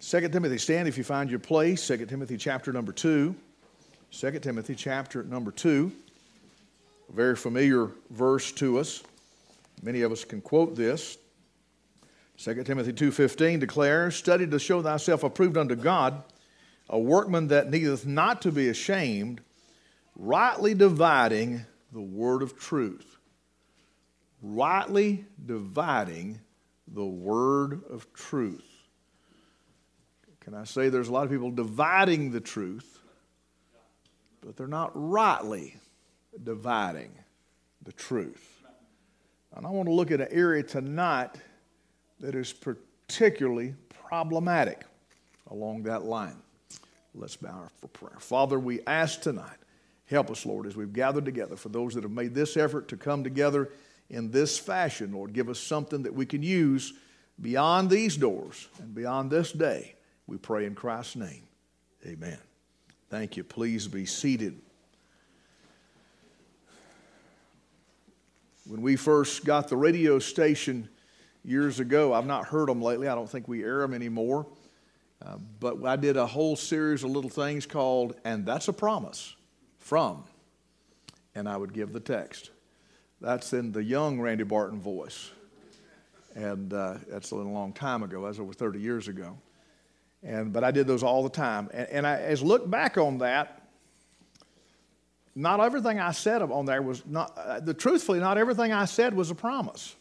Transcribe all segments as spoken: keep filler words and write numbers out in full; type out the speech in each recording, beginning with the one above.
Second Timothy, stand if you find your place. Second Timothy chapter number two. Second Timothy chapter number two. A very familiar verse to us. Many of us can quote this. Second Timothy two fifteen declares, study to show thyself approved unto God, a workman that needeth not to be ashamed, rightly dividing the word of truth. Rightly dividing the word of truth. Can I say there's a lot of people dividing the truth, but they're not rightly dividing the truth. And I want to look at an area tonight that is particularly problematic along that line. Let's bow for prayer. Father, we ask tonight, help us, Lord, as we've gathered together. For those that have made this effort to come together in this fashion, Lord, give us something that we can use beyond these doors and beyond this day. We pray in Christ's name. Amen. Thank you. Please be seated. When we first got the radio station years ago, I've not heard them lately. I don't think we air them anymore. Uh, but I did a whole series of little things called, And That's a Promise, from, and I would give the text. That's in the young Randy Barton voice. And uh, that's a little long time ago. That was over thirty years ago. And But I did those all the time. And, and I, as I look back on that, not everything I said on there was not, uh, the truthfully, not everything I said was a promise.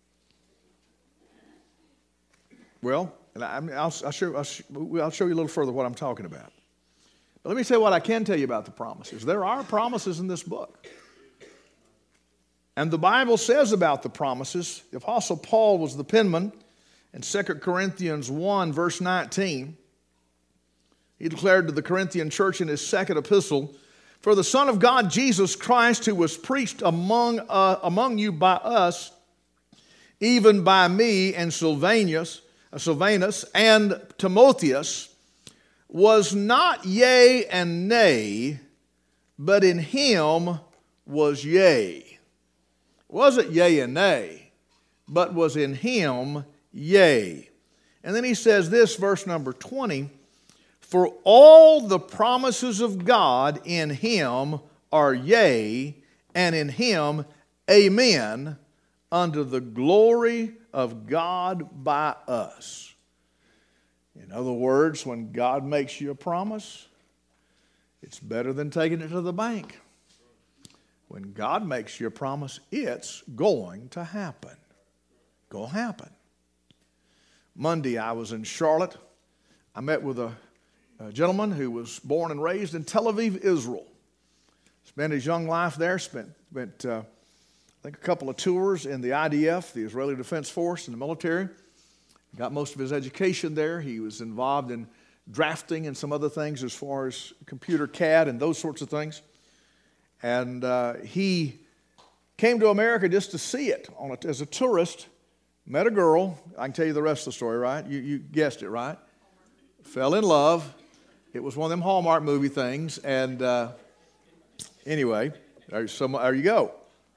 Well, and I, I mean, I'll, I'll, show, I'll, show, I'll show you a little further what I'm talking about. But let me tell you what I can tell you about the promises. There are promises in this book. And the Bible says about the promises, the Apostle Paul was the penman. In Second Corinthians one, verse nineteen, he declared to the Corinthian church in his second epistle, for the Son of God, Jesus Christ, who was preached among, uh, among you by us, even by me and Silvanus, uh, Silvanus and Timotheus, was not yea and nay, but in him was yea. Wasn't yea and nay, but was in him yea. And then he says this, verse number twenty, for all the promises of God in him are yea, and in him amen, unto the glory of God by us. In other words, when God makes you a promise, it's better than taking it to the bank. When God makes you a promise, it's going to happen. Going to happen. Monday, I was in Charlotte. I met with a, a gentleman who was born and raised in Tel Aviv, Israel. Spent his young life there. Spent, spent uh, I think, a couple of tours in the I D F, the Israeli Defense Force, in the military. Got most of his education there. He was involved in drafting and some other things as far as computer C A D and those sorts of things. And uh, he came to America just to see it on a, as a tourist. Met a girl. I can tell you the rest of the story, right? You, you guessed it, right? Fell in love. It was one of them Hallmark movie things. And uh, anyway, there, some, there you go.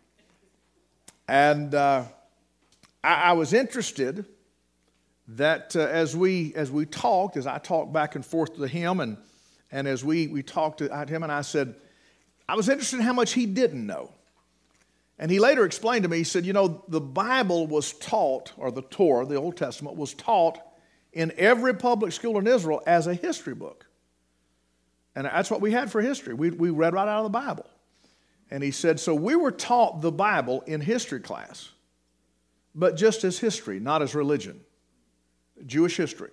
And uh, I, I was interested that uh, as we as we talked, as I talked back and forth to him, and and as we we talked to him, and I said, I was interested in how much he didn't know. And he later explained to me, he said, you know, the Bible was taught, or the Torah, the Old Testament, was taught in every public school in Israel as a history book. And that's what we had for history. We, we read right out of the Bible. And he said, so we were taught the Bible in history class, but just as history, not as religion. Jewish history.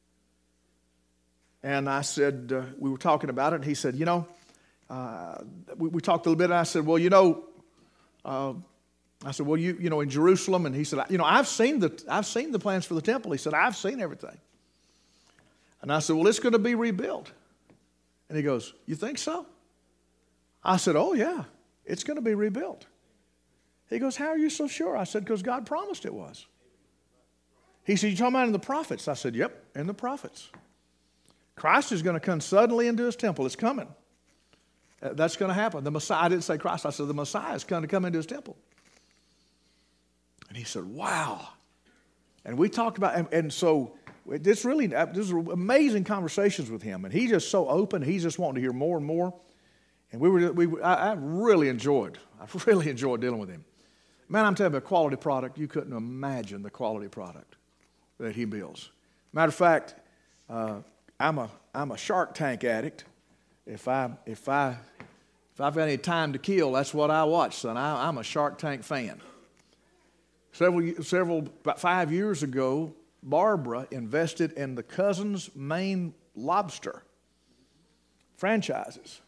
And I said, uh, we were talking about it, and he said, you know, uh, we, we talked a little bit, and I said, well, you know, uh, I said, well, you, you know, in Jerusalem, and he said, you know, I've seen the, I've seen the plans for the temple. He said, I've seen everything. And I said, well, it's going to be rebuilt. And he goes, you think so? I said, oh, yeah, it's going to be rebuilt. He goes, how are you so sure? I said, because God promised it was. He said, you talking about in the prophets? I said, yep, in the prophets. Christ is going to come suddenly into his temple. It's coming. That's going to happen. The Messiah, I didn't say Christ, I said the Messiah is going to come into his temple. And he said, wow. And we talked about, and, and so It's really, these are amazing conversations with him, and he's just so open. He's just wanting to hear more and more. And we were, we, I, I really enjoyed, I really enjoyed dealing with him. Man, I'm telling you, a quality product, you couldn't imagine the quality product that he builds. Matter of fact, uh, I'm a, I'm a Shark Tank addict. If I, if I, if I've got any time to kill, that's what I watch, son. I, I'm a Shark Tank fan. Several, several, about five years ago, Barbara invested in the Cousins Maine Lobster franchises.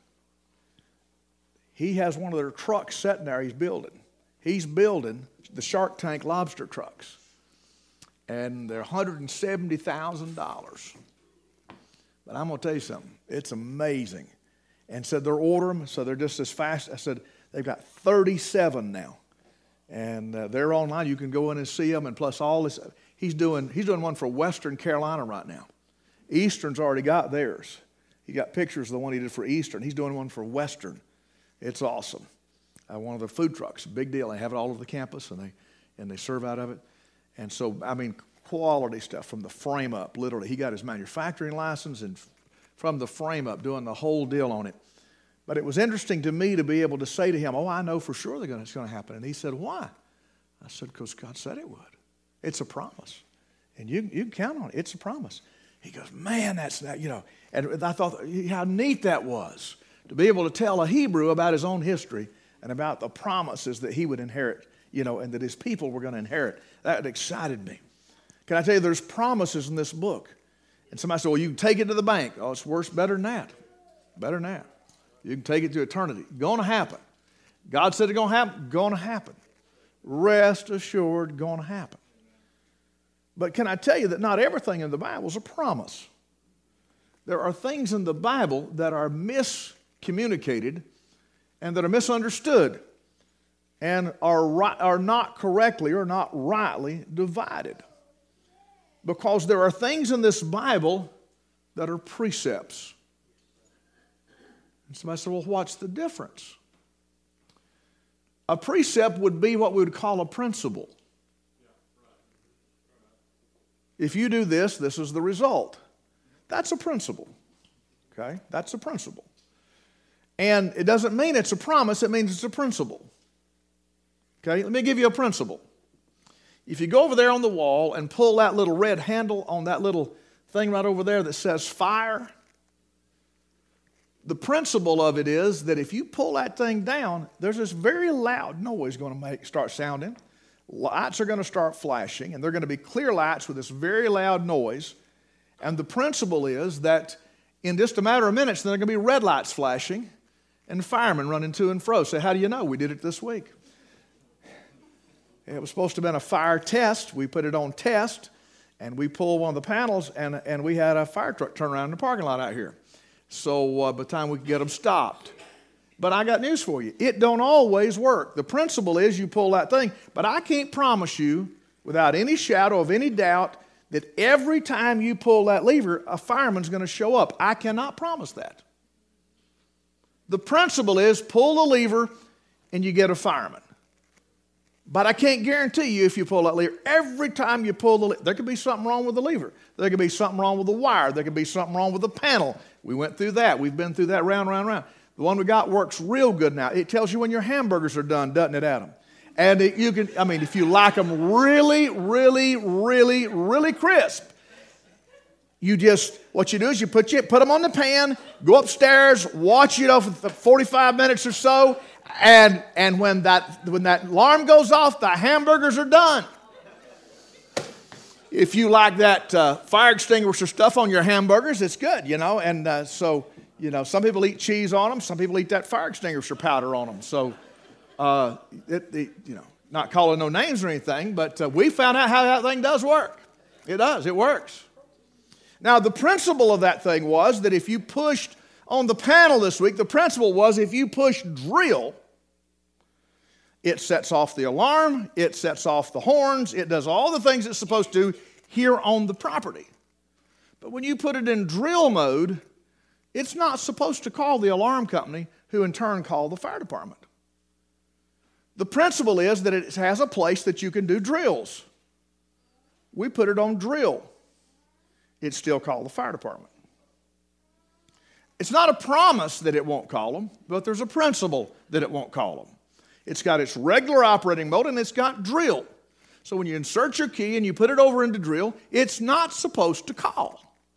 He has one of their trucks sitting there he's building. He's building the Shark Tank lobster trucks. And they're one hundred seventy thousand dollars. But I'm going to tell you something. It's amazing. And said they're ordering them, so they're just as fast. I said they've got thirty-seven now. And uh, they're online. You can go in and see them. And plus all this, he's doing, he's doing one for Western Carolina right now. Eastern's already got theirs. He got pictures of the one he did for Eastern. He's doing one for Western. It's awesome. Uh, one of the food trucks, big deal. They have it all over the campus, and they and they serve out of it. And so, I mean, quality stuff from the frame up, literally. He got his manufacturing license and f- from the frame up, doing the whole deal on it. But it was interesting to me to be able to say to him, oh, I know for sure they're gonna, it's going to happen. And he said, why? I said, because God said it would. It's a promise. And you, you can count on it. It's a promise. He goes, man, that's not, you know. And I thought how neat that was to be able to tell a Hebrew about his own history and about the promises that he would inherit, you know, and that his people were going to inherit. That excited me. Can I tell you, there's promises in this book. And somebody said, well, you can take it to the bank. Oh, it's worse, better than that. Better than that. You can take it to eternity. Going to happen. God said it's going to happen. Going to happen. Rest assured, going to happen. But can I tell you that not everything in the Bible is a promise? There are things in the Bible that are miscommunicated and that are misunderstood and are, right, are not correctly or not rightly divided. Because there are things in this Bible that are precepts. And somebody said, well, what's the difference? A precept would be what we would call a principle. If you do this, this is the result. That's a principle. Okay? That's a principle. And it doesn't mean it's a promise, it means it's a principle. Okay? Let me give you a principle. If you go over there on the wall and pull that little red handle on that little thing right over there that says fire, the principle of it is that if you pull that thing down, there's this very loud noise going to make start sounding. Lights are going to start flashing, and they're going to be clear lights with this very loud noise. And the principle is that in just a matter of minutes, there are going to be red lights flashing and firemen running to and fro. Say, how do you know? We did it this week. It was supposed to have been a fire test. We put it on test, and we pulled one of the panels, and, and we had a fire truck turn around in the parking lot out here. So uh, by the time we could get them stopped. But I got news for you. It don't always work. The principle is you pull that thing, but I can't promise you without any shadow of any doubt that every time you pull that lever, a fireman's going to show up. I cannot promise that. The principle is pull the lever and you get a fireman. But I can't guarantee you if you pull that lever, every time you pull the lever, there could be something wrong with the lever. There could be something wrong with the wire. There could be something wrong with the panel. We went through that. We've been through that round, round, round. The one we got works real good now. It tells you when your hamburgers are done, doesn't it, Adam? And it, you can, I mean, if you like them really, really, really, really crisp, you just, what you do is you put, you, put them on the pan, go upstairs, watch, you know, for forty-five minutes or so, and, and when, that, when that alarm goes off, the hamburgers are done. If you like that uh, fire extinguisher stuff on your hamburgers, it's good, you know, and uh, so, you know, some people eat cheese on them, some people eat that fire extinguisher powder on them, so, uh, it, it, you know, not calling no names or anything, but uh, we found out how that thing does work. It does, it works. Now, the principle of that thing was that if you pushed on the panel this week, the principle was if you push drill, it sets off the alarm, it sets off the horns, it does all the things it's supposed to here on the property. But when you put it in drill mode, it's not supposed to call the alarm company, who in turn call the fire department. The principle is that it has a place that you can do drills. We put it on drill. it's still called the fire department. It's not a promise that it won't call them, but there's a principle that it won't call them. It's got its regular operating mode, and it's got drill. So when you insert your key and you put it over into drill, it's not supposed to call.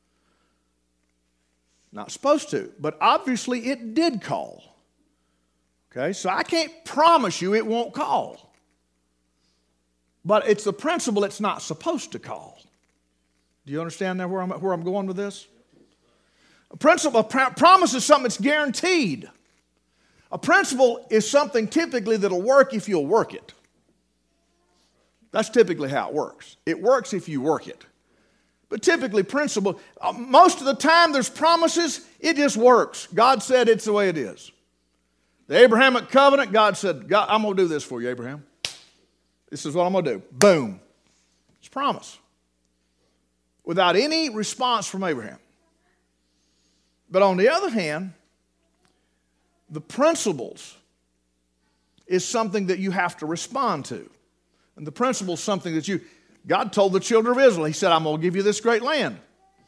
Not supposed to, but obviously it did call. Okay, so I can't promise you it won't call. But it's the principle it's not supposed to call. Do you understand now where I'm, where I'm going with this? A principle, a pr- promise is something that's guaranteed. A principle is something typically that'll work if you'll work it. That's typically how it works. It works if you work it. But typically principle, uh, most of the time there's promises, it just works. God said it's the way it is. The Abrahamic covenant, God said, God, I'm going to do this for you, Abraham. This is what I'm going to do. Boom. It's a promise. Without any response from Abraham. But on the other hand, the principles is something that you have to respond to. And the principle is something that you, God told the children of Israel, He said, I'm going to give you this great land.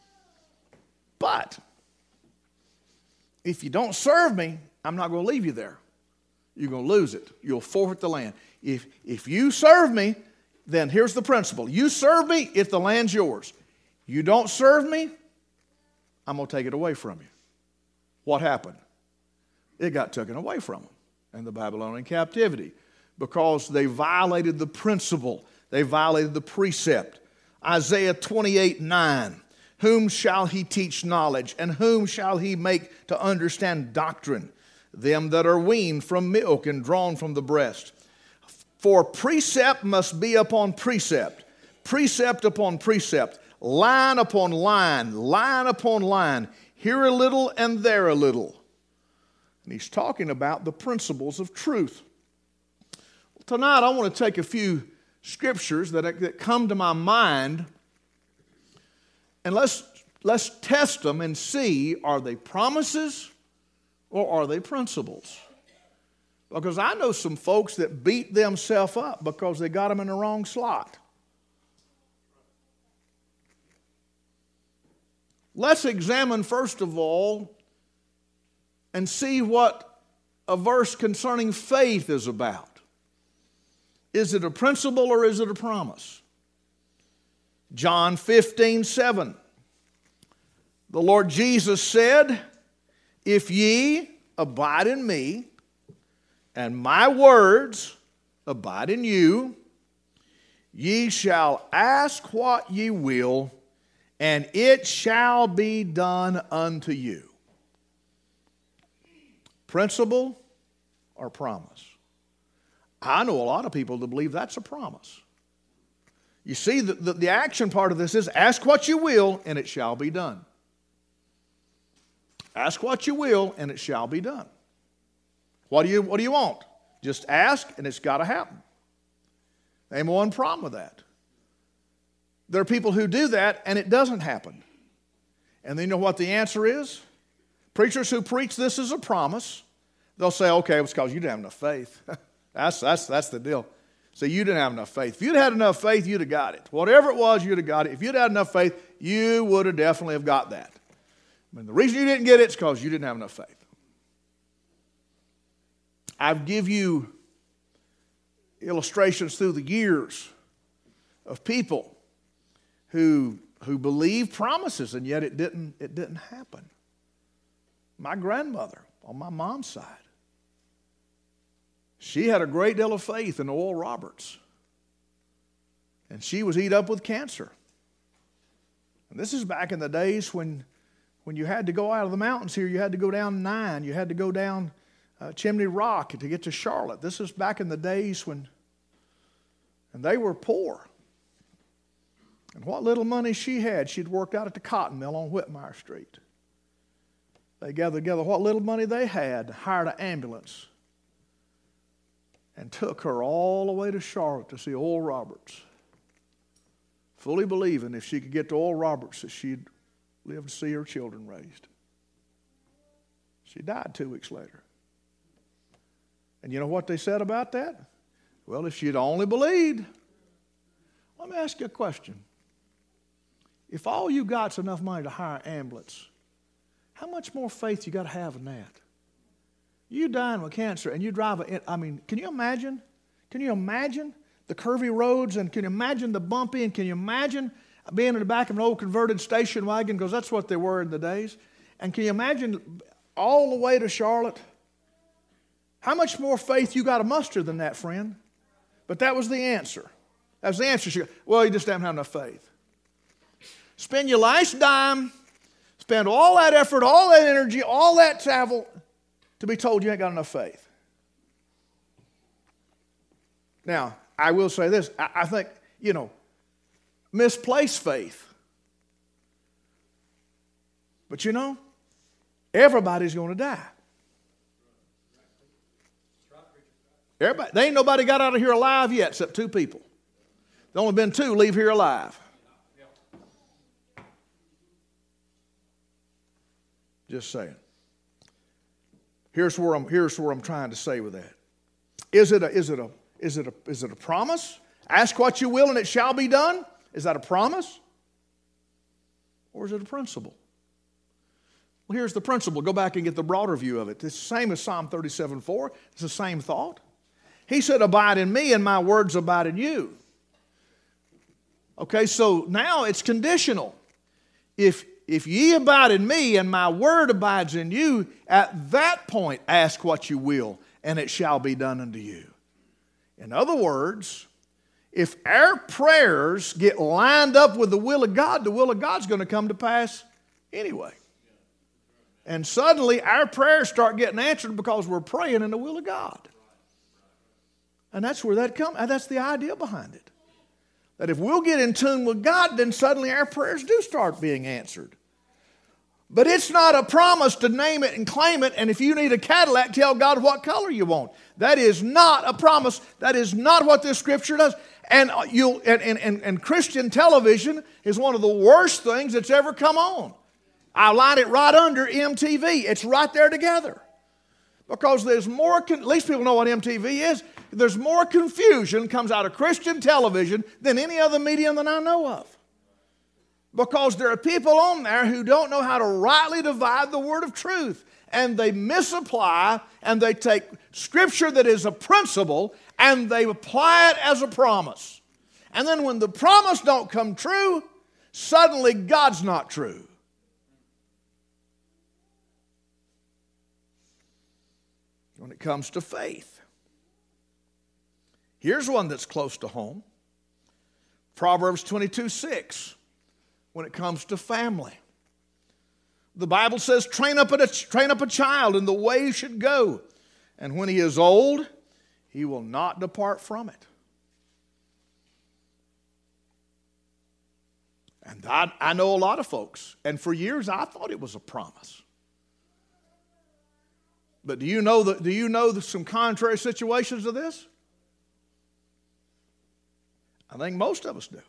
But if you don't serve me, I'm not going to leave you there. You're going to lose it. You'll forfeit the land. If, if you serve me, then here's the principle. You serve me, if the land's yours. You don't serve me, I'm going to take it away from you. What happened? It got taken away from them in the Babylonian captivity because they violated the principle. They violated the precept. Isaiah twenty-eight nine. Whom shall he teach knowledge, and whom shall he make to understand doctrine? Them that are weaned from milk and drawn from the breast. For precept must be upon precept, precept upon precept, line upon line, line upon line, here a little and there a little. And he's talking about the principles of truth. Well, tonight I want to take a few scriptures that, that come to my mind, and let's, let's test them and see, are they promises or are they principles? Because I know some folks that beat themselves up because they got them in the wrong slot. Let's examine, first of all, and see what a verse concerning faith is about. Is it a principle or is it a promise? John fifteen seven. The Lord Jesus said, if ye abide in me, and my words abide in you, ye shall ask what ye will, and it shall be done unto you. Principle or promise? I know a lot of people that believe that's a promise. You see, the, the, the action part of this is ask what you will, and it shall be done. Ask what you will, and it shall be done. What do you, what do you want? Just ask, and it's got to happen. Ain't one problem with that. There are people who do that, and it doesn't happen. And then you know what the answer is? Preachers who preach this as a promise, they'll say, okay, it's because you didn't have enough faith. that's, that's, that's the deal. So you didn't have enough faith. If you'd had enough faith, you'd have got it. Whatever it was, you'd have got it. If you'd had enough faith, you would have definitely have got that. I mean, the reason you didn't get it is because you didn't have enough faith. I've give you illustrations through the years of people who, who believe promises, and yet it didn't, it didn't happen. My grandmother on my mom's side, she had a great deal of faith in Oral Roberts. And she was eat up with cancer. And this is back in the days when, when you had to go out of the mountains here, you had to go down nine, you had to go down uh, Chimney Rock to get to Charlotte. This is back in the days when, and they were poor. And what little money she had, she'd worked out at the cotton mill on Whitmire Street. They gathered together what little money they had, hired an ambulance, and took her all the way to Charlotte to see Oral Roberts, fully believing if she could get to Oral Roberts that she'd live to see her children raised. She died two weeks later. And you know what they said about that? Well, if she'd only believed. Let me ask you a question. If all you got's enough money to hire an ambulance, how much more faith you got to have in that? You dying with cancer and you drive a, I mean, can you imagine? Can you imagine the curvy roads, and can you imagine the bumpy, and can you imagine being in the back of an old converted station wagon, because that's what they were in the days, and can you imagine all the way to Charlotte? How much more faith you got to muster than that, friend? But that was the answer. That was the answer. She goes, well, you just haven't had enough faith. Spend your last dime, spend all that effort, all that energy, all that travel to be told you ain't got enough faith. Now, I will say this. I, I think, you know, misplaced faith. But you know, everybody's going to die. Everybody, there ain't nobody got out of here alive yet except two people. There's only been two leave here alive. Just saying. Here's where I'm, here's where I'm trying to say with that. Is it a, is it a, is it a, is it a promise? Ask what you will and it shall be done. Is that a promise? Or is it a principle? Well, here's the principle. Go back and get the broader view of it. It's the same as Psalm thirty-seven four. It's the same thought. He said, abide in me and my words abide in you. Okay, so now it's conditional. If, if ye abide in me and my word abides in you, at that point ask what you will and it shall be done unto you. In other words, if our prayers get lined up with the will of God, the will of God's going to come to pass anyway. And suddenly our prayers start getting answered because we're praying in the will of God. And that's where that comes. That's the idea behind it. That if we'll get in tune with God, then suddenly our prayers do start being answered. But it's not a promise to name it and claim it, and if you need a Cadillac, tell God what color you want. That is not a promise. That is not what this scripture does. And, you'll, and, and, and Christian television is one of the worst things that's ever come on. I line it right under M T V. It's right there together. Because there's more, at least people know what M T V is, there's more confusion comes out of Christian television than any other medium that I know of. Because there are people on there who don't know how to rightly divide the word of truth. And they misapply and they take scripture that is a principle and they apply it as a promise. And then when the promise don't come true, suddenly God's not true. When it comes to faith, here's one that's close to home. Proverbs twenty-two six. When it comes to family, the Bible says, train up, a, train up a child in the way he should go, and when he is old, he will not depart from it. And I, I know a lot of folks, and for years I thought it was a promise. But do you know that, do you know some contrary situations to this? I think most of us do.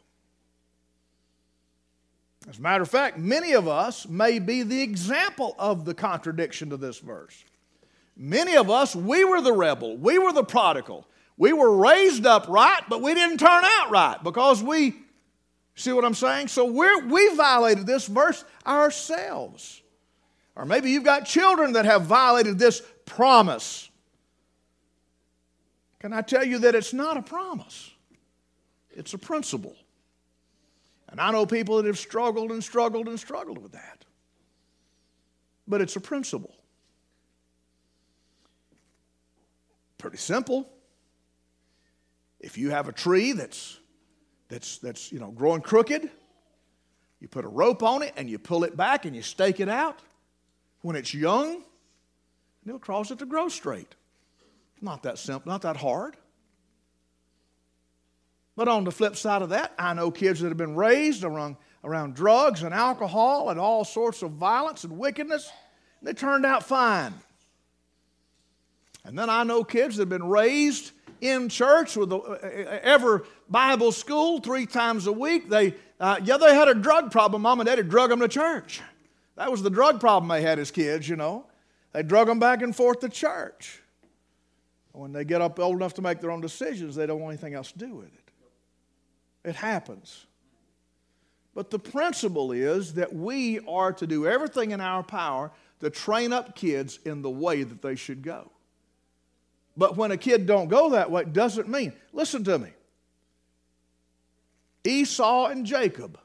As a matter of fact, many of us may be the example of the contradiction to this verse. Many of us, we were the rebel. We were the prodigal. We were raised up right, but we didn't turn out right because we, see what I'm saying? So we're, we violated this verse ourselves. Or maybe you've got children that have violated this promise. Can I tell you that it's not a promise? It's a principle. And I know people that have struggled and struggled and struggled with that. But it's a principle. Pretty simple. If you have a tree that's, that's, that's you know, growing crooked, you put a rope on it and you pull it back and you stake it out. When it's young, and it'll cause it to grow straight. It's not that simple, not that hard. But on the flip side of that, I know kids that have been raised around, around drugs and alcohol and all sorts of violence and wickedness, and they turned out fine. And then I know kids that have been raised in church with a, ever Bible school three times a week. They, uh, yeah, they had a drug problem. Mom and Daddy drug them to church. That was the drug problem they had as kids, you know. They drug them back and forth to church. When they get up old enough to make their own decisions, they don't want anything else to do with it. It happens. But the principle is that we are to do everything in our power to train up kids in the way that they should go. But when a kid don't go that way, it doesn't mean, listen to me, Esau and Jacob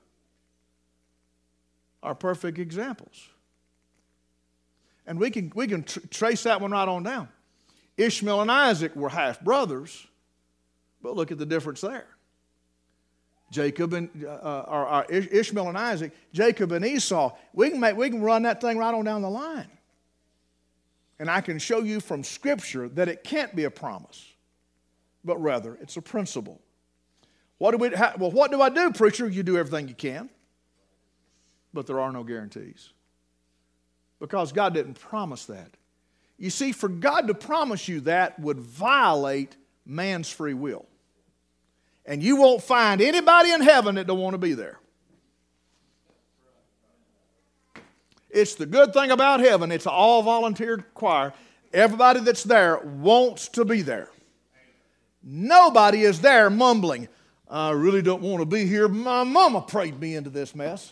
are perfect examples. And we can, we can tr- trace that one right on down. Ishmael and Isaac were half brothers, but look at the difference there. Jacob and uh, or, or Ishmael and Isaac, Jacob and Esau, we can make we can run that thing right on down the line. And I can show you from Scripture that it can't be a promise, but rather it's a principle. What do we? How, well, what do I do, preacher? You do everything you can, but there are no guarantees because God didn't promise that. You see, for God to promise you that would violate man's free will. And you won't find anybody in heaven that don't want to be there. It's the good thing about heaven. It's an all-volunteer choir. Everybody that's there wants to be there. Nobody is there mumbling, I really don't want to be here. My mama prayed me into this mess.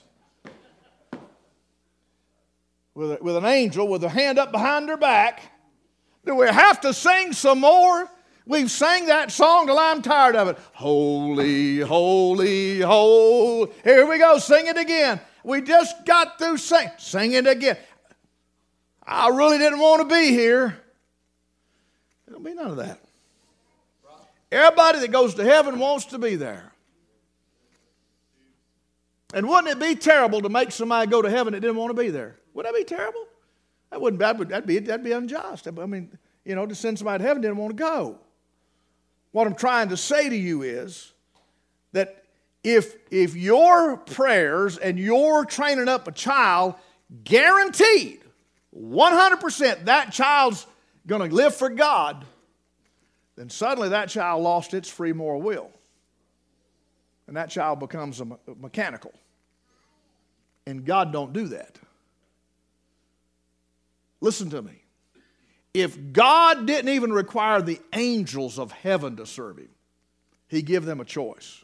With, a, with an angel with a hand up behind her back. Do we have to sing some more? We've sang that song till I'm tired of it. Holy, holy, holy. Here we go, sing it again. We just got through singing. Sing it again. I really didn't want to be here. There'll be none of that. Everybody that goes to heaven wants to be there. And wouldn't it be terrible to make somebody go to heaven that didn't want to be there? Would that be terrible? That wouldn't. That would, that'd be. That'd be unjust. I mean, you know, to send somebody to heaven that didn't want to go. What I'm trying to say to you is that if if your prayers and your training up a child, guaranteed, one hundred percent that child's going to live for God, then suddenly that child lost its free moral will. And that child becomes a mechanical. And God don't do that. Listen to me. If God didn't even require the angels of heaven to serve him, he'd give them a choice.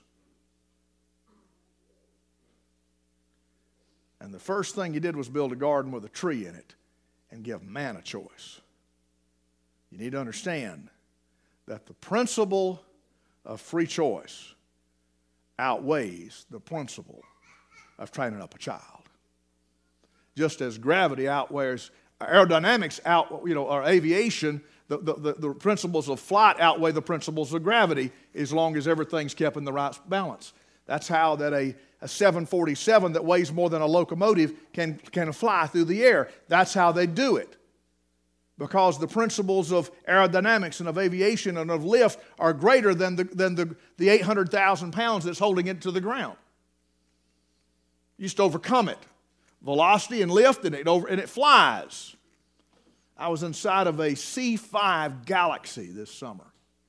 And the first thing he did was build a garden with a tree in it and give man a choice. You need to understand that the principle of free choice outweighs the principle of training up a child. Just as gravity outweighs aerodynamics, out, you know, or aviation, the, the, the principles of flight outweigh the principles of gravity as long as everything's kept in the right balance. That's how that a, a seven forty-seven that weighs more than a locomotive can, can fly through the air. That's how they do it. Because the principles of aerodynamics and of aviation and of lift are greater than the, than the, the eight hundred thousand pounds that's holding it to the ground. You just overcome it. Velocity and lift, and it, over, and it flies. I was inside of a C five Galaxy this summer.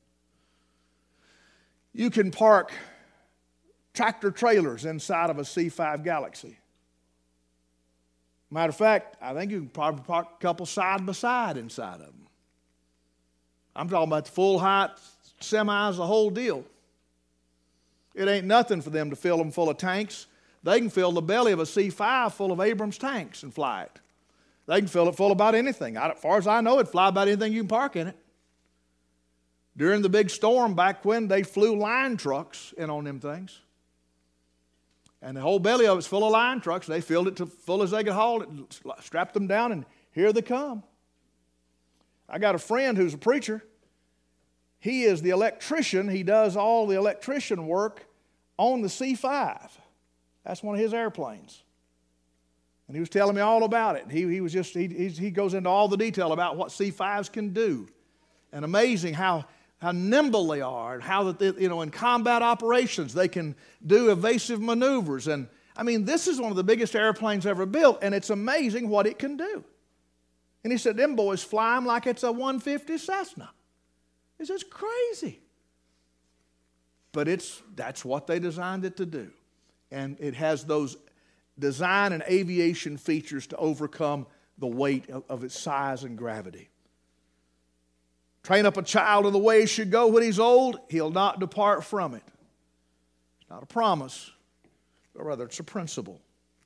You can park tractor trailers inside of a C five Galaxy. Matter of fact, I think you can probably park a couple side by side inside of them. I'm talking about the full height semis, the whole deal. It ain't nothing for them to fill them full of tanks. They can fill the belly of a C five full of Abrams tanks and fly it. They can fill it full of about anything. As far as I know, it'd fly about anything you can park in it. During the big storm back when, they flew line trucks in on them things. And the whole belly of it's full of line trucks. They filled it to full as they could haul it, strapped them down, and here they come. I got a friend who's a preacher. He is the electrician. He does all the electrician work on the C five. That's one of his airplanes. And he was telling me all about it. He, he was just he, he goes into all the detail about what C fives can do. And amazing how, how nimble they are, and how that they, you know, in combat operations they can do evasive maneuvers. And I mean, this is one of the biggest airplanes ever built, and it's amazing what it can do. And he said, them boys fly them like it's a one fifty Cessna. It's just crazy. But it's that's what they designed it to do. And it has those design and aviation features to overcome the weight of, of its size and gravity. Train up a child in the way he should go when he's old, he'll not depart from it. It's not a promise, but rather it's a principle.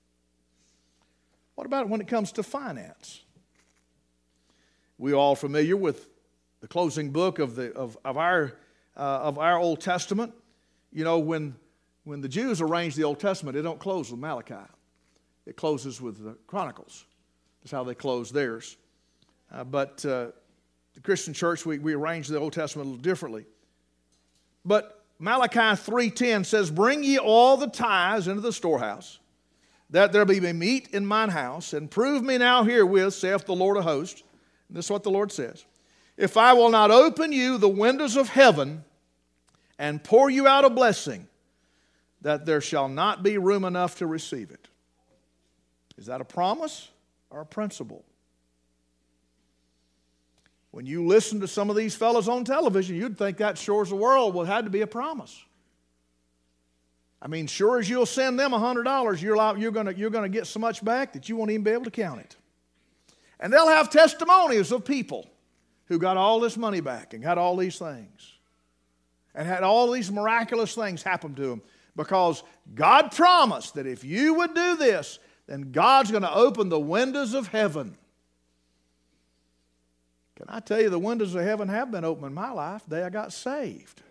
What about when it comes to finance? We're all familiar with the closing book of, the, of, of, our, uh, of our Old Testament. You know, when, when the Jews arrange the Old Testament, it don't close with Malachi. It closes with the Chronicles. That's how they close theirs. Uh, but uh, the Christian church, we, we arrange the Old Testament a little differently. But Malachi three ten says, "Bring ye all the tithes into the storehouse, that there be meat in mine house, and prove me now herewith, saith the Lord of hosts." And this is what the Lord says. "If I will not open you the windows of heaven and pour you out a blessing, that there shall not be room enough to receive it." Is that a promise or a principle? When you listen to some of these fellows on television, you'd think that sure as the world well, had to be a promise. I mean, sure as you'll send them one hundred dollars, you're, you're going you're going to get so much back that you won't even be able to count it. And they'll have testimonies of people who got all this money back and got all these things and had all these miraculous things happen to them because God promised that if you would do this, then God's going to open the windows of heaven. Can I tell you, the windows of heaven have been open in my life the day I got saved.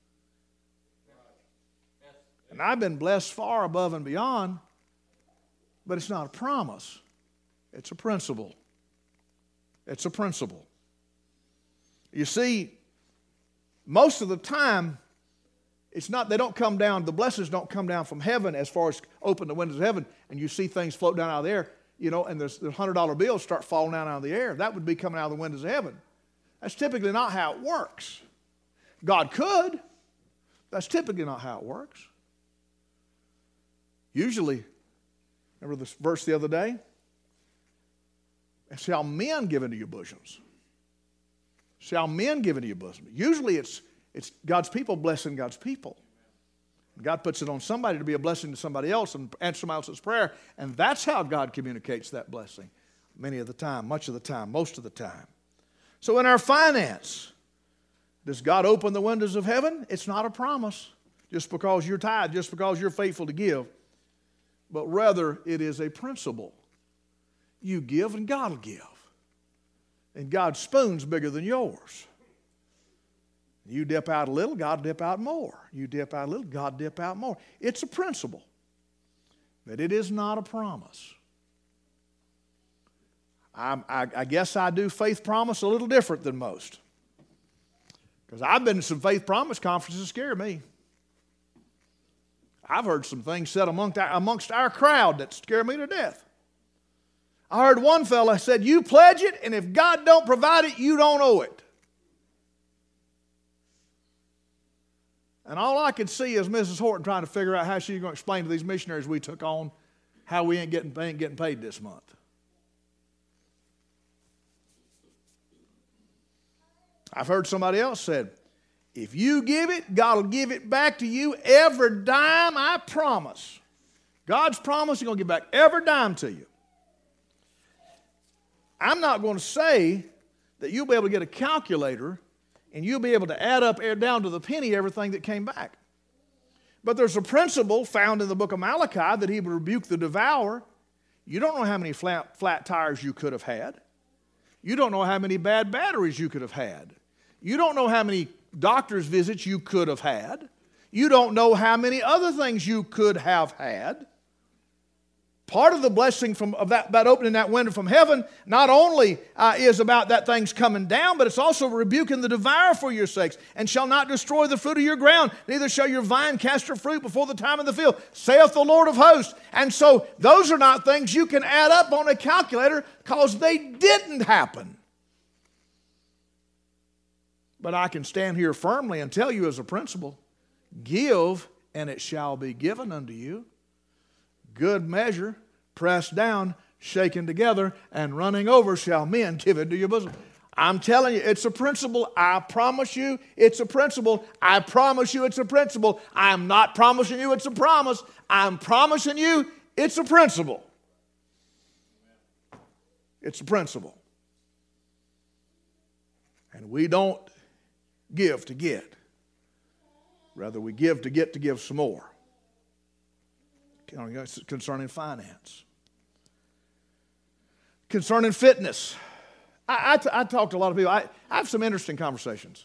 And I've been blessed far above and beyond, but it's not a promise. It's a principle. It's a principle. You see, most of the time, it's not, they don't come down, the blessings don't come down from heaven as far as open the windows of heaven and you see things float down out of the air, you know, and the one hundred dollar bills start falling down out of the air. That would be coming out of the windows of heaven. That's typically not how it works. God could. That's typically not how it works. Usually, remember this verse the other day? Shall men give into your bosoms? Shall men give into your bosom? Usually it's, it's God's people blessing God's people. God puts it on somebody to be a blessing to somebody else and answer somebody else's prayer. And that's how God communicates that blessing. Many of the time, much of the time, most of the time. So in our finance, does God open the windows of heaven? It's not a promise just because you're tithe, just because you're faithful to give. But rather, it is a principle. You give and God will give. And God's spoon's bigger than yours. You dip out a little, God dip out more. You dip out a little, God dip out more. It's a principle. But it is not a promise. I, I, I guess I do faith promise a little different than most. Because I've been to some faith promise conferences that scare me. I've heard some things said amongst our, amongst our crowd that scare me to death. I heard one fella said, "You pledge it, and if God don't provide it, you don't owe it." And all I could see is Missus Horton trying to figure out how she's going to explain to these missionaries we took on how we ain't getting, ain't getting paid this month. I've heard somebody else said, "If you give it, God will give it back to you every dime, I promise." God's promise, He's going to give back every dime to you. I'm not going to say that you'll be able to get a calculator and you'll be able to add up down to the penny everything that came back. But there's a principle found in the book of Malachi that He would rebuke the devourer. You don't know how many flat, flat tires you could have had. You don't know how many bad batteries you could have had. You don't know how many doctor's visits you could have had. You don't know how many other things you could have had. Part of the blessing from, of that, about opening that window from heaven not only uh, is about that thing's coming down, but it's also rebuking the devourer for your sakes, and shall not destroy the fruit of your ground, neither shall your vine cast her fruit before the time of the field, saith the Lord of hosts. And so those are not things you can add up on a calculator because they didn't happen. But I can stand here firmly and tell you as a principle, give and it shall be given unto you. Good measure, pressed down, shaken together, and running over shall men give into your bosom. I'm telling you, it's a principle. I promise you, it's a principle. I promise you, it's a principle. I'm not promising you it's a promise. I'm promising you it's a principle. It's a principle. And we don't give to get. Rather, we give to get to give some more. You know, concerning finance. Concerning fitness. I, I, I talk to a lot of people. I, I have some interesting conversations.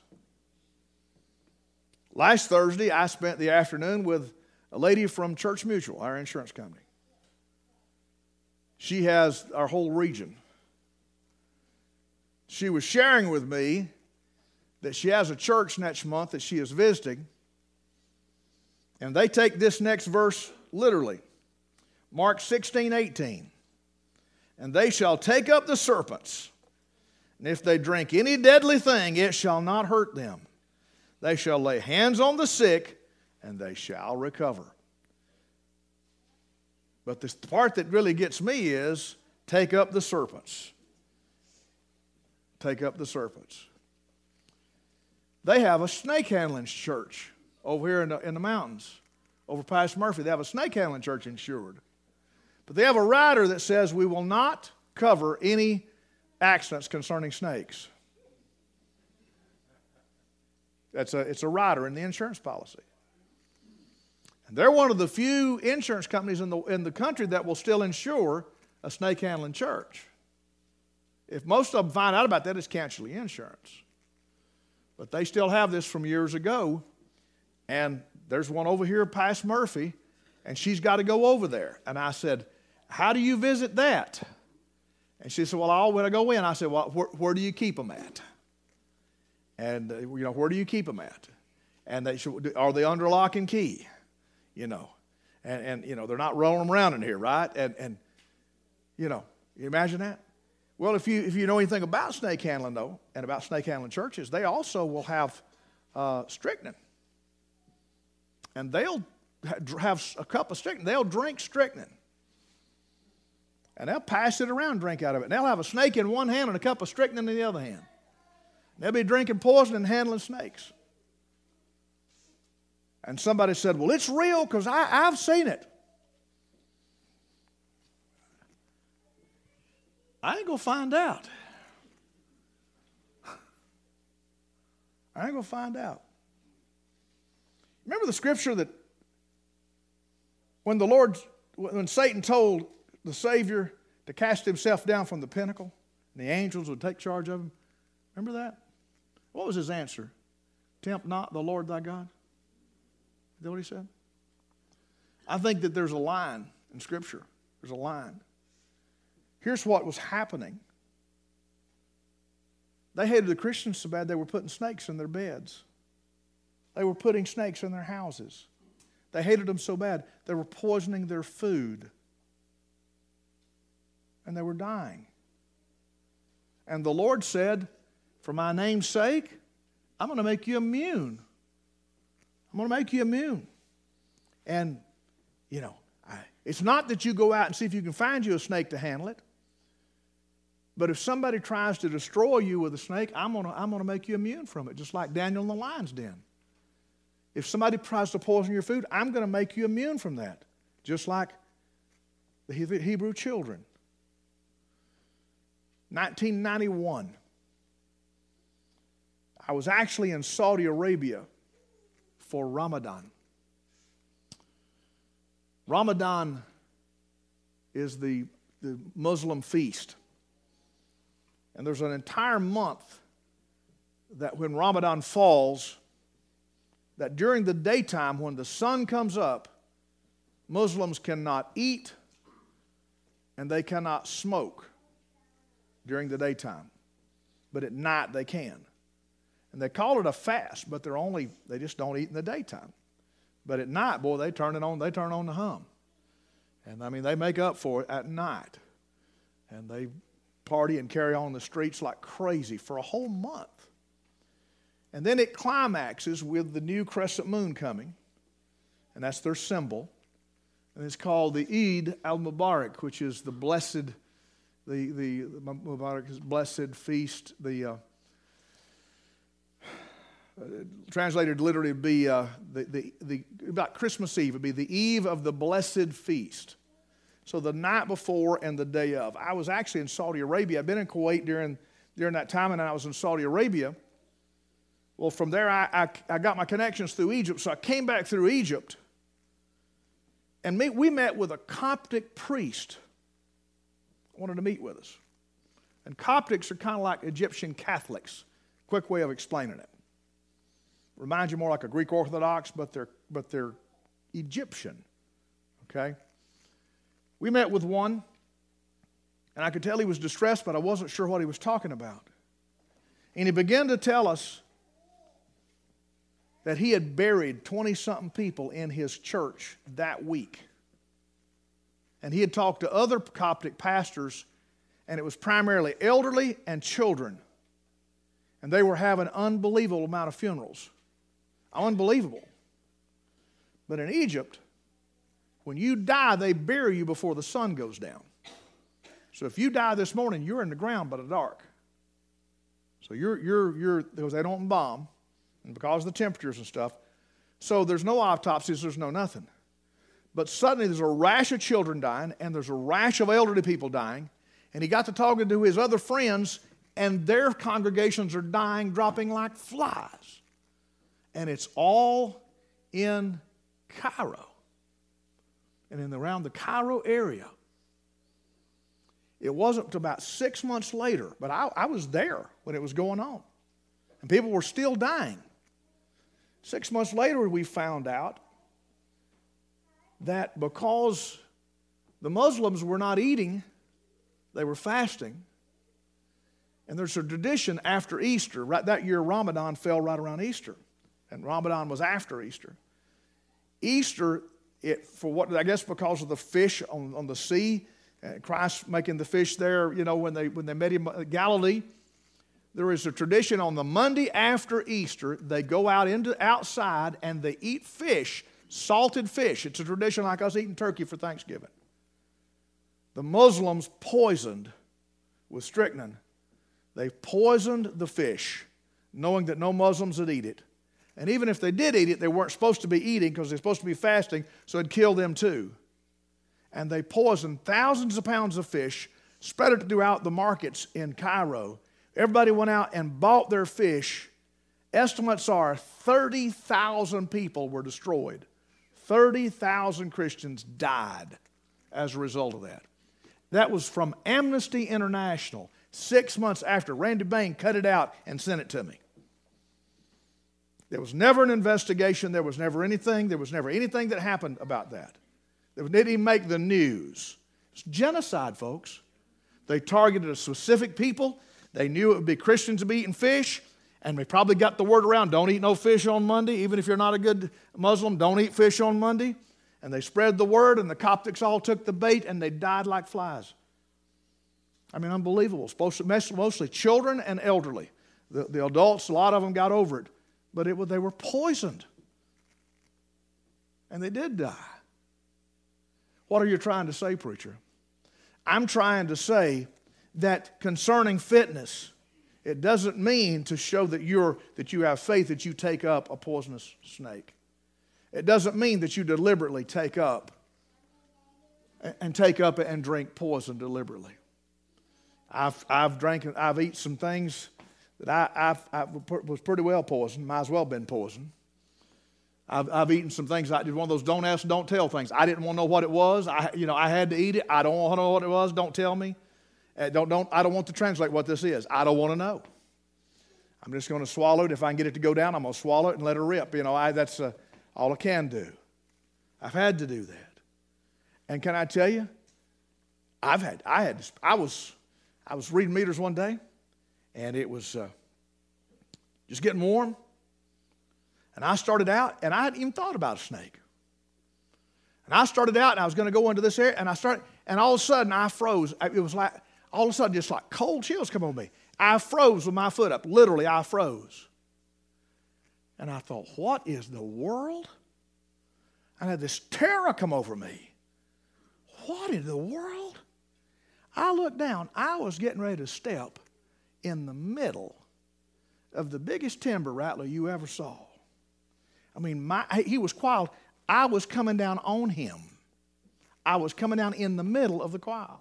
Last Thursday, I spent the afternoon with a lady from Church Mutual, our insurance company. She has our whole region. She was sharing with me that she has a church next month that she is visiting, and they take this next verse literally. Mark sixteen, eighteen. And they shall take up the serpents, and if they drink any deadly thing, it shall not hurt them. They shall lay hands on the sick, and they shall recover. But the part that really gets me is take up the serpents. Take up the serpents. They have a snake handling church over here in the, in the mountains, over past Murphy. They have a snake handling church insured. But they have a rider that says we will not cover any accidents concerning snakes. That's a, it's a rider in the insurance policy. And they're one of the few insurance companies in the, in the country that will still insure a snake handling church. If most of them find out about that, it's cancel the insurance. But they still have this from years ago. And there's one over here past Murphy, and she's got to go over there. And I said, how do you visit that? And she said, well, I'll, when I go in, I said, well, where, where do you keep them at? And, uh, you know, where do you keep them at? And they said, are they under lock and key? You know, and, and you know, they're not rolling them around in here, right? And, and you know, you imagine that? Well, if you, if you know anything about snake handling, though, and about snake handling churches, they also will have uh, strychnine. And they'll have a cup of strychnine. They'll drink strychnine. And they'll pass it around, drink out of it. And they'll have a snake in one hand and a cup of strychnine in the other hand. They'll be drinking poison and handling snakes. And somebody said, well, it's real because I've seen it. I ain't going to find out. I ain't going to find out. Remember the scripture that when the Lord, when Satan told the Savior to cast himself down from the pinnacle, and the angels would take charge of him? Remember that? What was his answer? Tempt not the Lord thy God. Is that what he said? I think that there's a line in Scripture. There's a line. Here's what was happening. They hated the Christians so bad they were putting snakes in their beds. They were putting snakes in their houses. They hated them so bad they were poisoning their food. And they were dying. And the Lord said, for my name's sake, I'm going to make you immune. I'm going to make you immune. And, you know, I, it's not that you go out and see if you can find you a snake to handle it. But if somebody tries to destroy you with a snake, I'm going to, I'm going to make you immune from it, just like Daniel in the lion's den. If somebody tries to poison your food, I'm going to make you immune from that, just like the Hebrew children. nineteen ninety-one, I was actually in Saudi Arabia for Ramadan. Ramadan is the, the Muslim feast. And there's an entire month that when Ramadan falls, that during the daytime when the sun comes up, Muslims cannot eat and they cannot smoke during the daytime. But at night they can. And they call it a fast, but they're only, they just don't eat in the daytime. But at night, boy, they turn it on, they turn on the hum. And I mean, they make up for it at night. And they party and carry on the streets like crazy for a whole month. And then it climaxes with the new crescent moon coming. And that's their symbol. And it's called the Eid al-Mubarak, which is the blessed, the, the, the Mubarak is blessed feast. The uh, uh, translated literally would be uh, the, the, the, about Christmas Eve. It would be the eve of the blessed feast. So the night before and the day of. I was actually in Saudi Arabia. I've been in Kuwait during, during that time, and I was in Saudi Arabia. Well, from there, I, I, I got my connections through Egypt, so I came back through Egypt. And me, we met with a Coptic priest. Wanted to meet with us. And Coptics are kind of like Egyptian Catholics. Quick way of explaining it. Reminds you more like a Greek Orthodox, but they're, but they're Egyptian. Okay? We met with one, and I could tell he was distressed, but I wasn't sure what he was talking about. And he began to tell us that he had buried twenty-something people in his church that week. And he had talked to other Coptic pastors, and it was primarily elderly and children. And they were having an unbelievable amount of funerals. Unbelievable. But in Egypt, when you die, they bury you before the sun goes down. So if you die this morning, you're in the ground by the dark. So you're, you're, you're, because they don't bomb, and because of the temperatures and stuff. So there's no autopsies, there's no nothing. But suddenly there's a rash of children dying, and there's a rash of elderly people dying. And he got to talking to his other friends, and their congregations are dying, dropping like flies. And it's all in Cairo. And in around the Cairo area. It wasn't until about six months later, but I, I was there when it was going on. And people were still dying. Six months later, we found out that because the Muslims were not eating, they were fasting. And there's a tradition after Easter. Right, that year, Ramadan fell right around Easter. And Ramadan was after Easter. Easter, it, for what I guess because of the fish on, on the sea, uh, Christ making the fish there, you know, when they, when they met him in Galilee, there is a tradition on the Monday after Easter, they go out into outside and they eat fish, salted fish. It's a tradition like us eating turkey for Thanksgiving. The Muslims poisoned with strychnine. They poisoned the fish, knowing that no Muslims would eat it. And even if they did eat it, they weren't supposed to be eating because they're supposed to be fasting, so it'd kill them too. And they poisoned thousands of pounds of fish, spread it throughout the markets in Cairo. Everybody went out and bought their fish. Estimates are thirty thousand people were destroyed. thirty thousand Christians died as a result of that. That was from Amnesty International, six months after Randy Bain cut it out and sent it to me. There was never an investigation. There was never anything. There was never anything that happened about that. They didn't even make the news. It's genocide, folks. They targeted a specific people. They knew it would be Christians to be eating fish, and they probably got the word around, don't eat no fish on Monday. Even if you're not a good Muslim, don't eat fish on Monday. And they spread the word, and the Coptics all took the bait, and they died like flies. I mean, unbelievable. Mostly children and elderly. The, the adults, a lot of them got over it. But it, they were poisoned. And they did die. What are you trying to say, preacher? I'm trying to say that concerning fitness, it doesn't mean to show that, you're, that you have faith that you take up a poisonous snake. It doesn't mean that you deliberately take up and take up and drink poison deliberately. I've, I've drank, I've eaten some things that I, I've, I was pretty well poisoned, might as well have been poisoned. I've, I've eaten some things, I did one of those don't ask, don't tell things. I didn't want to know what it was. I, you know, I had to eat it. I don't want to know what it was. Don't tell me. Uh, don't, don't, I don't want to translate what this is. I don't want to know. I'm just going to swallow it. If I can get it to go down, I'm going to swallow it and let it rip. You know, I, that's uh, all I can do. I've had to do that. And can I tell you, I've had, I had, I was, I was reading meters one day, and it was uh, just getting warm. And I started out, and I hadn't even thought about a snake. And I started out, and I was going to go into this area, and I started, and all of a sudden I froze. It was like, all of a sudden, just like cold chills come on me. I froze with my foot up. Literally, I froze. And I thought, what is the world? I had this terror come over me. What in the world? I looked down. I was getting ready to step in the middle of the biggest timber rattler you ever saw. I mean, my, he was coiled. I was coming down on him. I was coming down in the middle of the coil.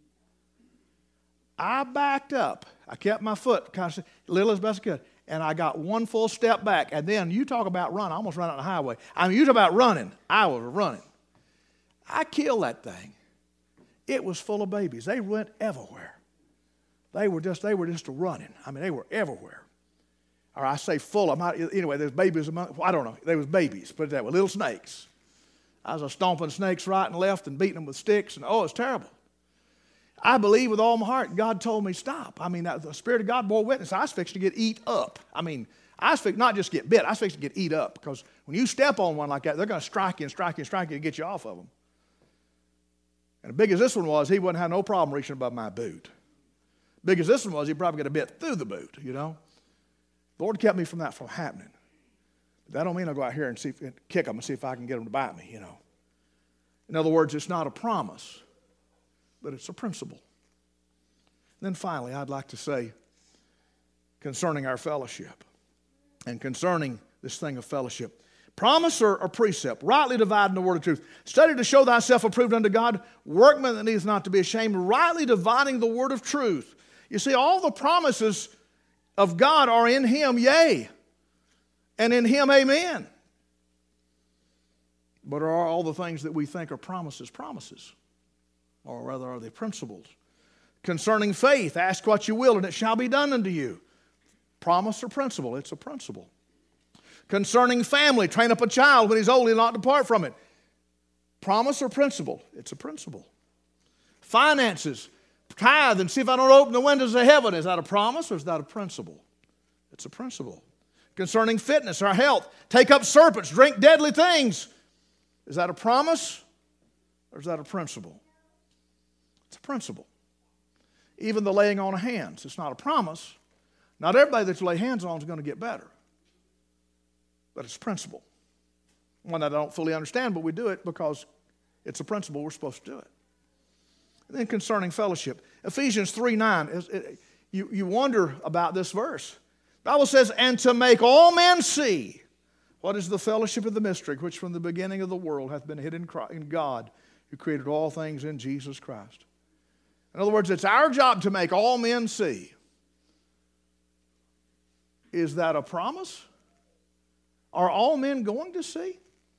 I backed up. I kept my foot kind of little as best I could. And I got one full step back. And then you talk about running. I almost ran out on the highway. I mean, you talk about running. I was running. I killed that thing. It was full of babies. They went everywhere. They were just, they were just running. I mean, they were everywhere. Or I say full. I'm not, anyway, there's babies among, I don't know. There was babies, put it that way, little snakes. I was stomping snakes right and left and beating them with sticks, and oh, it's terrible. I believe with all my heart, God told me stop. I mean, the Spirit of God bore witness. I was fixed to get eat up. I mean, I was fixed not just get bit, I was fixed to get eat up, because when you step on one like that, they're going to strike you and strike you and strike you to get you off of them. And as big as this one was, he wouldn't have no problem reaching above my boot. Big as this one was, he probably got a bit through the boot, you know. The Lord kept me from that from happening. But that don't mean I'll go out here and see if, and kick them and see if I can get them to bite me, you know. In other words, it's not a promise, but it's a principle. And then finally, I'd like to say concerning our fellowship and concerning this thing of fellowship. Promise or, or precept, rightly dividing the word of truth. Study to show thyself approved unto God, workman that needs not to be ashamed, rightly dividing the word of truth. You see, all the promises of God are in him, yea, and in him, amen. But are all the things that we think are promises promises? Or rather, are they principles? Concerning faith, ask what you will, and it shall be done unto you. Promise or principle? It's a principle. Concerning family, train up a child when he's old, he'll not depart from it. Promise or principle? It's a principle. Finances, tithe and see if I don't open the windows of heaven. Is that a promise or is that a principle? It's a principle. Concerning fitness, our health, take up serpents, drink deadly things. Is that a promise or is that a principle? It's a principle. Even the laying on of hands, it's not a promise. Not everybody that you lay hands on is going to get better. But it's a principle. One that I don't fully understand, but we do it because it's a principle. We're supposed to do it. And then concerning fellowship, Ephesians three nine, it, it, you, you wonder about this verse. The Bible says, and to make all men see what is the fellowship of the mystery, which from the beginning of the world hath been hid in, Christ, in God, who created all things in Jesus Christ. In other words, it's our job to make all men see. Is that a promise? Are all men going to see?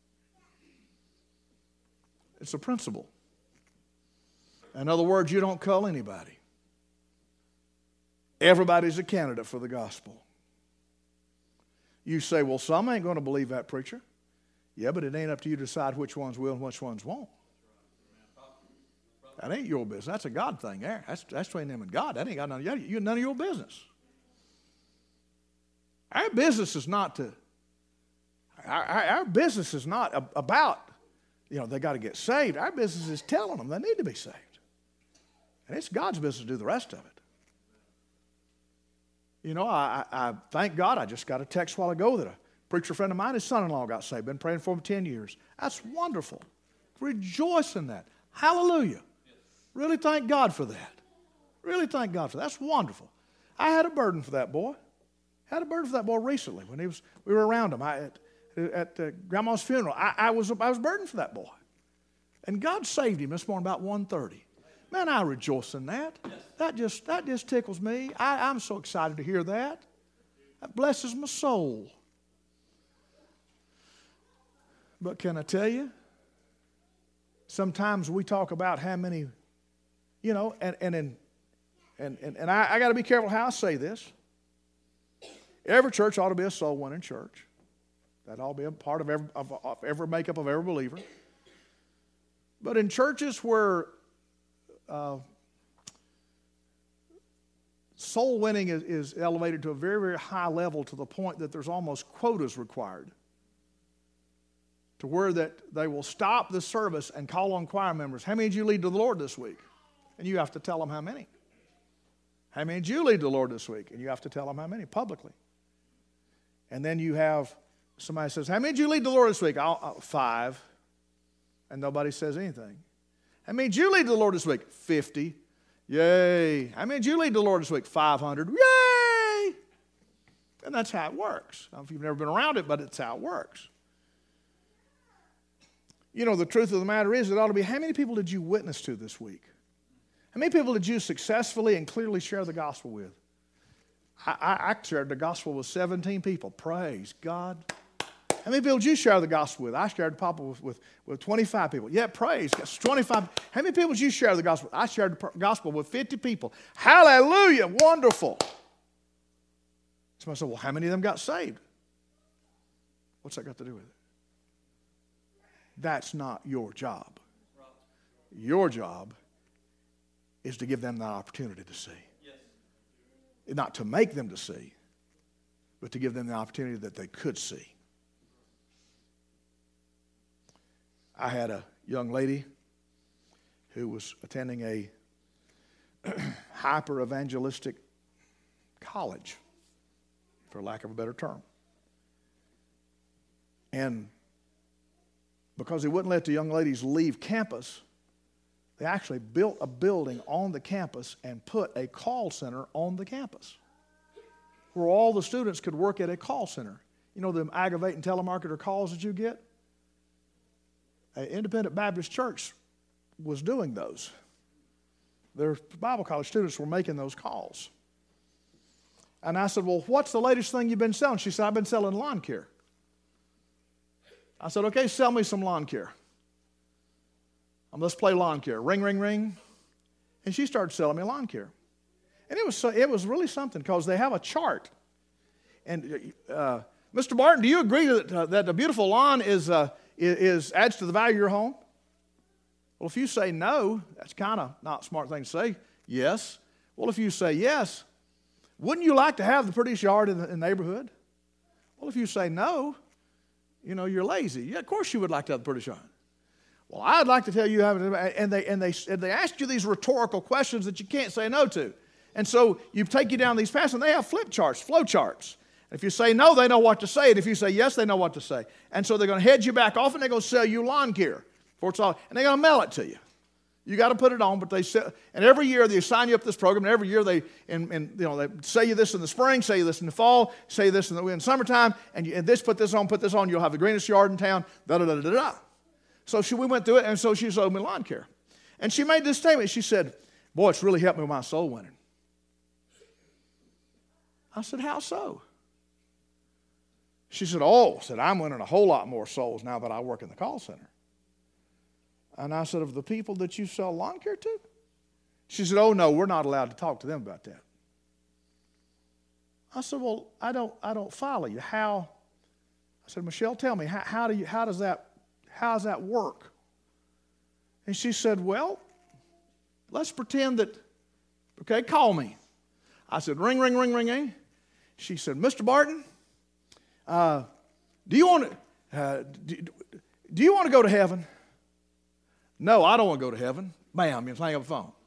It's a principle. In other words, you don't cull anybody. Everybody's a candidate for the gospel. You say, well, some ain't going to believe that preacher. Yeah, but it ain't up to you to decide which ones will and which ones won't. That ain't your business. That's a God thing there. That's, that's between them and God. That ain't got none of, you, none of your business. Our business is not to, our, our, our business is not about, you know, they got to get saved. Our business is telling them they need to be saved. And it's God's business to do the rest of it. You know, I, I, I thank God I just got a text a while ago that a preacher friend of mine, his son-in-law got saved. Been praying for him ten years. That's wonderful. Rejoice in that. Hallelujah. Really thank God for that. Really thank God for that. That's wonderful. I had a burden for that boy. Had a burden for that boy recently when he was. We were around him I, at, at uh, Grandma's funeral. I, I was I was burdened for that boy, and God saved him this morning about one thirty. Man, I rejoice in that. That just that just tickles me. I, I'm so excited to hear that. That blesses my soul. But can I tell you? Sometimes we talk about how many, you know, and and and and, and, and I, I got to be careful how I say this. Every church ought to be a soul winning church. That ought to be a part of every, of, of every makeup of every believer. But in churches where uh, soul winning is, is elevated to a very, very high level to the point that there's almost quotas required, to where that they will stop the service and call on choir members. How many did you lead to the Lord this week? And you have to tell them how many. How many did you lead to the Lord this week? And you have to tell them how many publicly. And then you have somebody says, how many did you lead the Lord this week? I'll, I'll, five. And nobody says anything. How many did you lead the Lord this week? fifty. Yay. How many did you lead the Lord this week? five hundred. Yay. And that's how it works. I don't know if you've never been around it, but it's how it works. You know, the truth of the matter is, it ought to be, how many people did you witness to this week? How many people did you successfully and clearly share the gospel with? I, I, I shared the gospel with seventeen people. Praise God. How many people did you share the gospel with? I shared the gospel with, with, with twenty-five people. Yeah, praise. That's twenty-five. How many people did you share the gospel with? I shared the gospel with fifty people. Hallelujah. Wonderful. Somebody said, well, how many of them got saved? What's that got to do with it? That's not your job. Your job is to give them the opportunity to see. Yes. Not to make them to see, but to give them the opportunity that they could see. I had a young lady who was attending a hyper-evangelistic college, for lack of a better term. And because they wouldn't let the young ladies leave campus, they actually built a building on the campus and put a call center on the campus where all the students could work at a call center. You know the aggravating telemarketer calls that you get? An independent Baptist church was doing those. Their Bible college students were making those calls. And I said, well, what's the latest thing you've been selling? She said, I've been selling lawn care. I said, okay, sell me some lawn care. Um, let's play lawn care. Ring, ring, ring. And she started selling me lawn care. And it was, so, it was really something because they have a chart. And uh, Mister Barton, do you agree that, uh, that a beautiful lawn is, uh, is adds to the value of your home? Well, if you say no, that's kind of not a smart thing to say. Yes. Well, if you say yes, wouldn't you like to have the prettiest yard in the, in the neighborhood? Well, if you say no, you know, you're lazy. Yeah, of course you would like to have the prettiest yard. Well, I'd like to tell you, how, and they, and, they, and they ask you these rhetorical questions that you can't say no to. And so you take you down these paths, and they have flip charts, flow charts. If you say no, they know what to say. And if you say yes, they know what to say. And so they're going to head you back off, and they're going to sell you lawn care. For it's all, and they're going to mail it to you. You got to put it on, but they sell, and every year they sign you up this program, and every year they, and, and you know, they say you this in the spring, say you this in the fall, say this in the in summertime, and, you, and this, put this on, put this on, you'll have the greenest yard in town, da da da da da. So she, we went through it, and so she sold me lawn care. And she made this statement. She said, boy, it's really helped me with my soul winning. I said, how so? She said, oh, said, I'm winning a whole lot more souls now that I work in the call center. And I said, of the people that you sell lawn care to? She said, oh, no, we're not allowed to talk to them about that. I said, well, I don't, I don't follow you. How? I said, Michelle, tell me, how, how, do you, how, does that, how does that work? And she said, well, let's pretend that, okay, call me. I said, ring, ring, ring, ring, ring. She said, Mister Barton, uh, do you want to, uh, do, do you want to go to heaven? No, I don't want to go to heaven. Ma'am, you hang up the phone.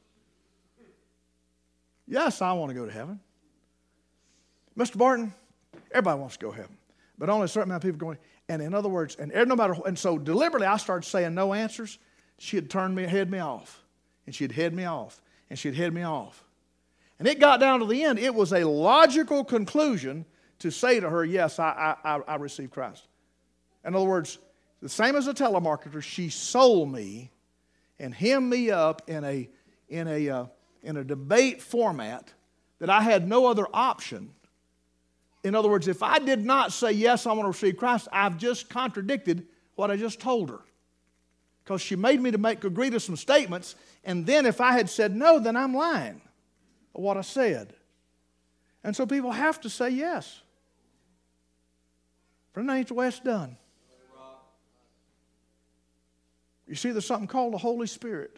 Yes, I want to go to heaven. Mister Barton, everybody wants to go to heaven, but only a certain amount of people going. And in other words, and no matter, and so deliberately I started saying no answers. She'd turn me, head me off, and she'd head me off, and she'd head me off. And it got down to the end. It was a logical conclusion to say to her, yes, I, I, I received Christ. In other words, the same as a telemarketer, she sold me and hemmed me up in a, in a, uh, in a debate format that I had no other option. In other words, if I did not say, yes, I want to receive Christ, I've just contradicted what I just told her. Because she made me to make agree to some statements, and then if I had said no, then I'm lying of what I said. And so people have to say yes. Friend, ain't the way it's done. You see, there's something called the Holy Spirit.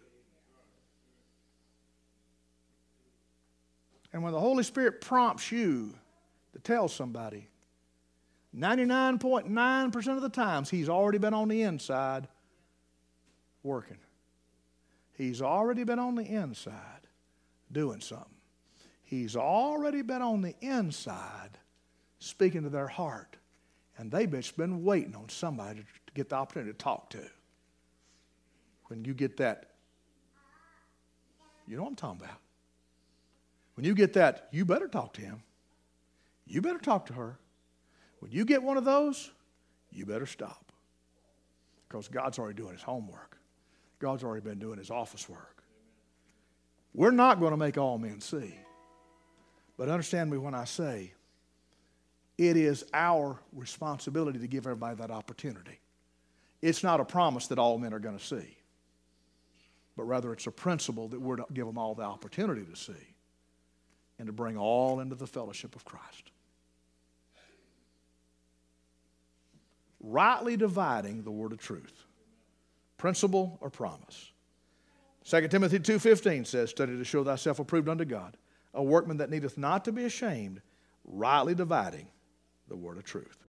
And when the Holy Spirit prompts you to tell somebody, ninety-nine point nine percent of the times, He's already been on the inside working. He's already been on the inside doing something. He's already been on the inside speaking to their heart. And they've just been waiting on somebody to get the opportunity to talk to. When you get that, you know what I'm talking about. When you get that, you better talk to him. You better talk to her. When you get one of those, you better stop. Because God's already doing His homework. God's already been doing His office work. We're not going to make all men see. But understand me when I say, It is our responsibility to give everybody that opportunity. It's not a promise that all men are going to see, but rather it's a principle that we're to give them all the opportunity to see and to bring all into the fellowship of Christ. Rightly dividing the word of truth. Principle or promise. Second Timothy two fifteen says, study to show thyself approved unto God, a workman that needeth not to be ashamed, rightly dividing the word of truth.